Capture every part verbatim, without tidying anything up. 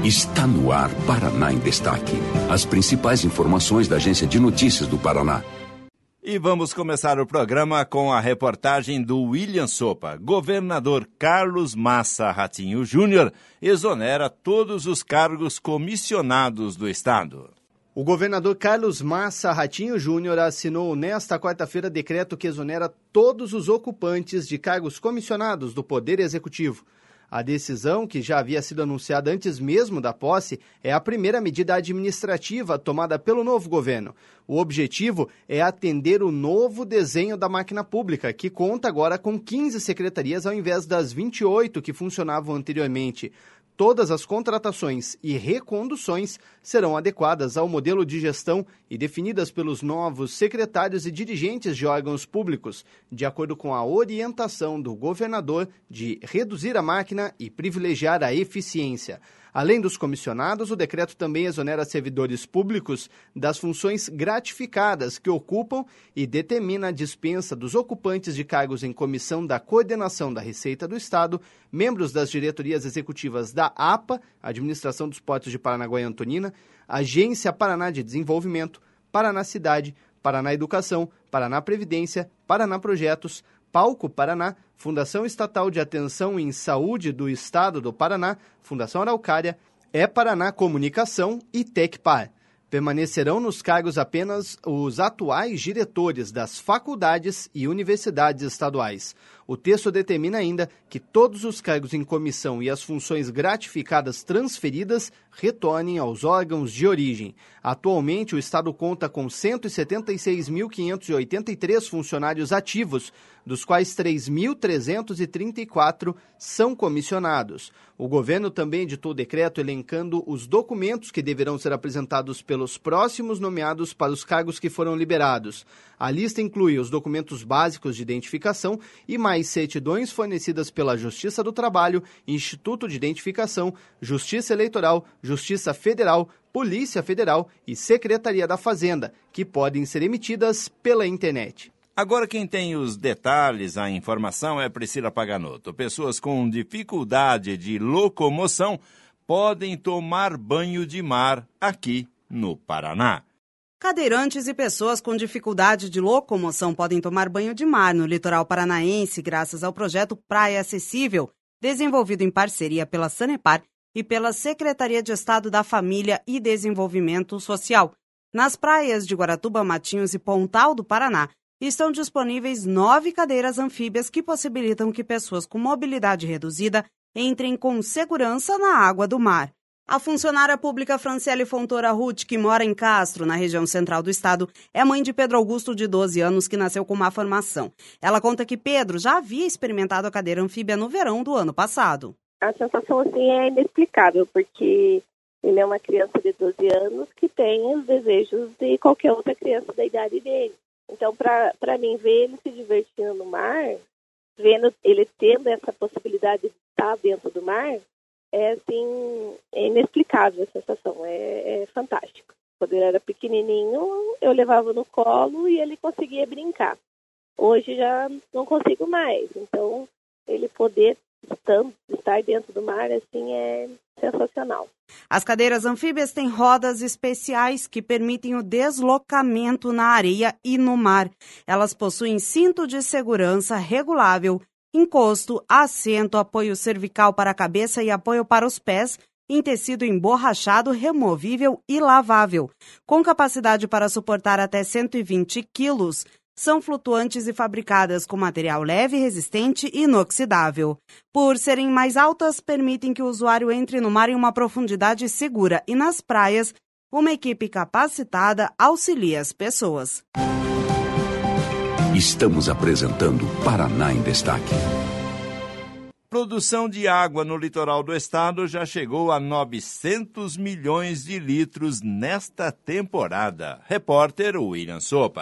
Está no ar Paraná em Destaque. As principais informações da Agência de Notícias do Paraná. E vamos começar o programa com a reportagem do William Sopa. Governador Carlos Massa Ratinho Júnior exonera todos os cargos comissionados do Estado. O governador Carlos Massa Ratinho Júnior assinou nesta quarta-feira decreto que exonera todos os ocupantes de cargos comissionados do Poder Executivo. A decisão, que já havia sido anunciada antes mesmo da posse, é a primeira medida administrativa tomada pelo novo governo. O objetivo é atender o novo desenho da máquina pública, que conta agora com quinze secretarias ao invés das vinte e oito que funcionavam anteriormente. Todas as contratações e reconduções serão adequadas ao modelo de gestão e definidas pelos novos secretários e dirigentes de órgãos públicos, de acordo com a orientação do governador de reduzir a máquina e privilegiar a eficiência. Além dos comissionados, o decreto também exonera servidores públicos das funções gratificadas que ocupam e determina a dispensa dos ocupantes de cargos em comissão da coordenação da Receita do Estado, membros das diretorias executivas da A P A, Administração dos Portos de Paranaguá e Antonina, Agência Paraná de Desenvolvimento, Paraná Cidade, Paraná Educação, Paraná Previdência, Paraná Projetos, Palco Paraná, Fundação Estatal de Atenção em Saúde do Estado do Paraná, Fundação Araucária, É Paraná Comunicação e Tecpar. Permanecerão nos cargos apenas os atuais diretores das faculdades e universidades estaduais. O texto determina ainda que todos os cargos em comissão e as funções gratificadas transferidas retornem aos órgãos de origem. Atualmente, o Estado conta com cento e setenta e seis mil quinhentos e oitenta e três funcionários ativos, dos quais três mil trezentos e trinta e quatro são comissionados. O governo também editou o decreto elencando os documentos que deverão ser apresentados pelos próximos nomeados para os cargos que foram liberados. A lista inclui os documentos básicos de identificação e mais certidões fornecidas pela Justiça do Trabalho, Instituto de Identificação, Justiça Eleitoral, Justiça Federal, Polícia Federal e Secretaria da Fazenda, que podem ser emitidas pela internet. Agora quem tem os detalhes, a informação é Priscila Paganoto. Pessoas com dificuldade de locomoção podem tomar banho de mar aqui no Paraná. Cadeirantes e pessoas com dificuldade de locomoção podem tomar banho de mar no litoral paranaense graças ao projeto Praia Acessível, desenvolvido em parceria pela Sanepar e pela Secretaria de Estado da Família e Desenvolvimento Social. Nas praias de Guaratuba, Matinhos e Pontal do Paraná, estão disponíveis nove cadeiras anfíbias que possibilitam que pessoas com mobilidade reduzida entrem com segurança na água do mar. A funcionária pública Franciele Fontoura Ruth, que mora em Castro, na região central do estado, é mãe de Pedro Augusto, de doze anos, que nasceu com má formação. Ela conta que Pedro já havia experimentado a cadeira anfíbia no verão do ano passado. A sensação assim é inexplicável, porque ele é uma criança de doze anos que tem os desejos de qualquer outra criança da idade dele. Então, para mim, ver ele se divertindo no mar, vendo ele tendo essa possibilidade de estar dentro do mar, é assim, é inexplicável a sensação, é, é fantástico. Quando ele era pequenininho, eu levava no colo e ele conseguia brincar. Hoje já não consigo mais, então ele poder estar dentro do mar, assim, é sensacional. As cadeiras anfíbias têm rodas especiais que permitem o deslocamento na areia e no mar. Elas possuem cinto de segurança regulável, encosto, assento, apoio cervical para a cabeça e apoio para os pés, em tecido emborrachado, removível e lavável. Com capacidade para suportar até cento e vinte quilos, são flutuantes e fabricadas com material leve, resistente e inoxidável. Por serem mais altas, permitem que o usuário entre no mar em uma profundidade segura e nas praias, uma equipe capacitada auxilia as pessoas. Estamos apresentando Paraná em Destaque. Produção de água no litoral do estado já chegou a novecentos milhões de litros nesta temporada. Repórter William Sopa.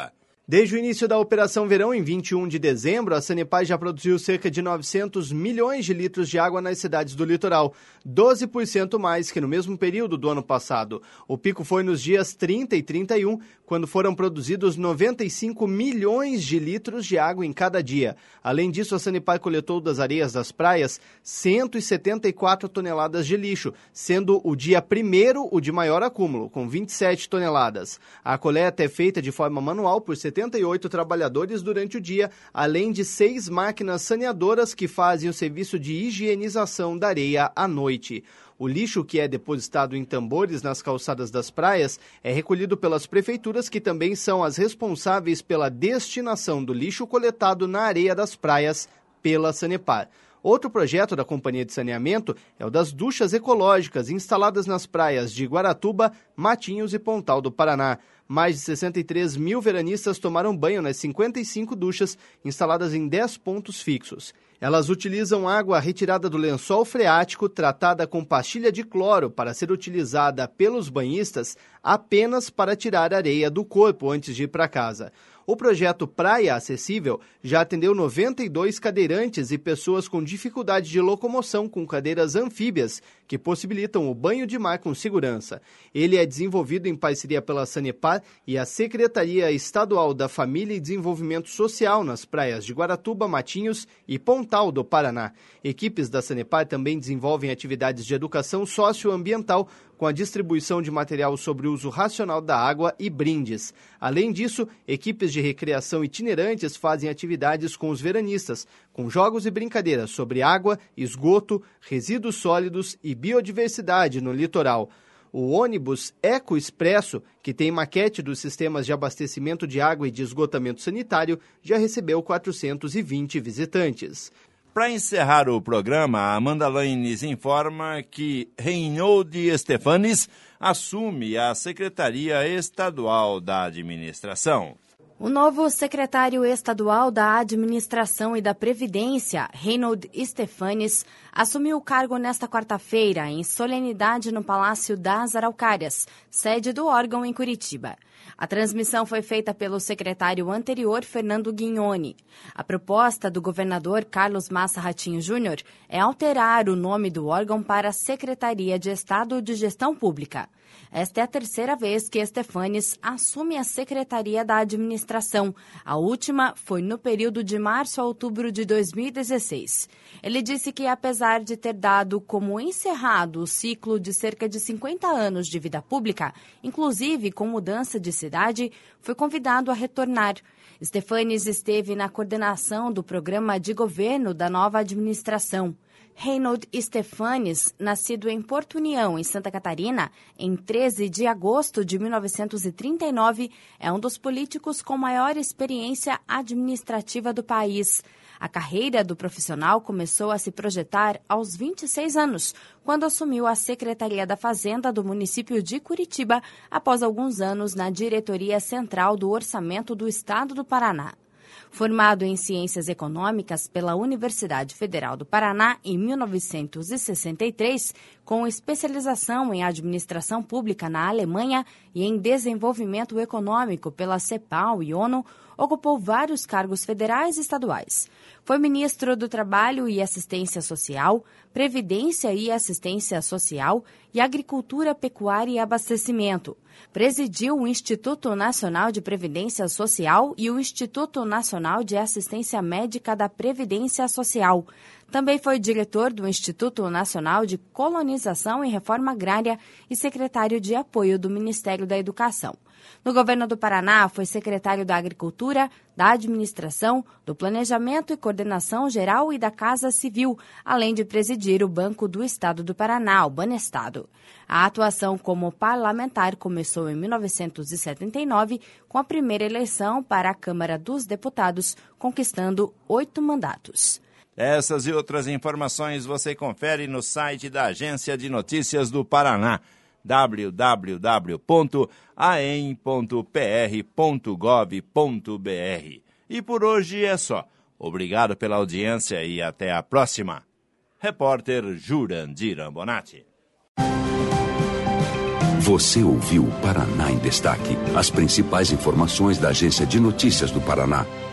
Desde o início da Operação Verão, em vinte e um de dezembro, a Sanepar já produziu cerca de novecentos milhões de litros de água nas cidades do litoral, doze por cento mais que no mesmo período do ano passado. O pico foi nos dias trinta e trinta e um, quando foram produzidos noventa e cinco milhões de litros de água em cada dia. Além disso, a Sanepar coletou das areias das praias cento e setenta e quatro toneladas de lixo, sendo o dia primeiro o de maior acúmulo, com vinte e sete toneladas. A coleta é feita de forma manual por setenta e oito trabalhadores durante o dia, além de seis máquinas saneadoras que fazem o serviço de higienização da areia à noite. O lixo que é depositado em tambores nas calçadas das praias é recolhido pelas prefeituras, que também são as responsáveis pela destinação do lixo coletado na areia das praias pela Sanepar. Outro projeto da Companhia de Saneamento é o das duchas ecológicas instaladas nas praias de Guaratuba, Matinhos e Pontal do Paraná. Mais de sessenta e três mil veranistas tomaram banho nas cinquenta e cinco duchas instaladas em dez pontos fixos. Elas utilizam água retirada do lençol freático, tratada com pastilha de cloro, para ser utilizada pelos banhistas apenas para tirar areia do corpo antes de ir para casa. O projeto Praia Acessível já atendeu noventa e dois cadeirantes e pessoas com dificuldade de locomoção com cadeiras anfíbias, que possibilitam o banho de mar com segurança. Ele é desenvolvido em parceria pela Sanepar e a Secretaria Estadual da Família e Desenvolvimento Social nas praias de Guaratuba, Matinhos e Pontal do Paraná. Equipes da Sanepar também desenvolvem atividades de educação socioambiental, com a distribuição de material sobre o uso racional da água e brindes. Além disso, equipes de recreação itinerantes fazem atividades com os veranistas, com jogos e brincadeiras sobre água, esgoto, resíduos sólidos e biodiversidade no litoral. O ônibus Eco Expresso, que tem maquete dos sistemas de abastecimento de água e de esgotamento sanitário, já recebeu quatrocentos e vinte visitantes. Para encerrar o programa, a Amanda Laines informa que Reinhold Stefanes assume a Secretaria Estadual da Administração. O novo secretário estadual da Administração e da Previdência, Reinhold Stefanes, assumiu o cargo nesta quarta-feira, em solenidade no Palácio das Araucárias, sede do órgão em Curitiba. A transmissão foi feita pelo secretário anterior, Fernando Guignoni. A proposta do governador Carlos Massa Ratinho Júnior é alterar o nome do órgão para Secretaria de Estado de Gestão Pública. Esta é a terceira vez que Stefanes assume a Secretaria da Administração. A última foi no período de março a outubro de dois mil e dezesseis. Ele disse que, apesar de ter dado como encerrado o ciclo de cerca de cinquenta anos de vida pública, inclusive com mudança de cidade, foi convidado a retornar. Stefanes esteve na coordenação do programa de governo da nova administração. Reinhold Stefanes, nascido em Porto União, em Santa Catarina, em treze de agosto de mil novecentos e trinta e nove, é um dos políticos com maior experiência administrativa do país. A carreira do profissional começou a se projetar aos vinte e seis anos, quando assumiu a Secretaria da Fazenda do município de Curitiba, após alguns anos na Diretoria Central do Orçamento do Estado do Paraná. Formado em Ciências Econômicas pela Universidade Federal do Paraná em mil novecentos e sessenta e três, com especialização em Administração Pública na Alemanha e em Desenvolvimento Econômico pela CEPAL e ONU, ocupou vários cargos federais e estaduais. Foi ministro do Trabalho e Assistência Social, Previdência e Assistência Social e Agricultura, Pecuária e Abastecimento. Presidiu o Instituto Nacional de Previdência Social e o Instituto Nacional de Assistência Médica da Previdência Social. Também foi diretor do Instituto Nacional de Colonização e Reforma Agrária e secretário de apoio do Ministério da Educação. No governo do Paraná, foi secretário da Agricultura, da Administração, do Planejamento e Coordenação Geral e da Casa Civil, além de presidir o Banco do Estado do Paraná, o Banestado. A atuação como parlamentar começou em mil novecentos e setenta e nove, com a primeira eleição para a Câmara dos Deputados, conquistando oito mandatos. Essas e outras informações você confere no site da Agência de Notícias do Paraná, w w w ponto a e m ponto p r ponto gov ponto b r. E por hoje é só. Obrigado pela audiência e até a próxima. Repórter Jurandir Ambonati. Você ouviu o Paraná em Destaque. As principais informações da Agência de Notícias do Paraná.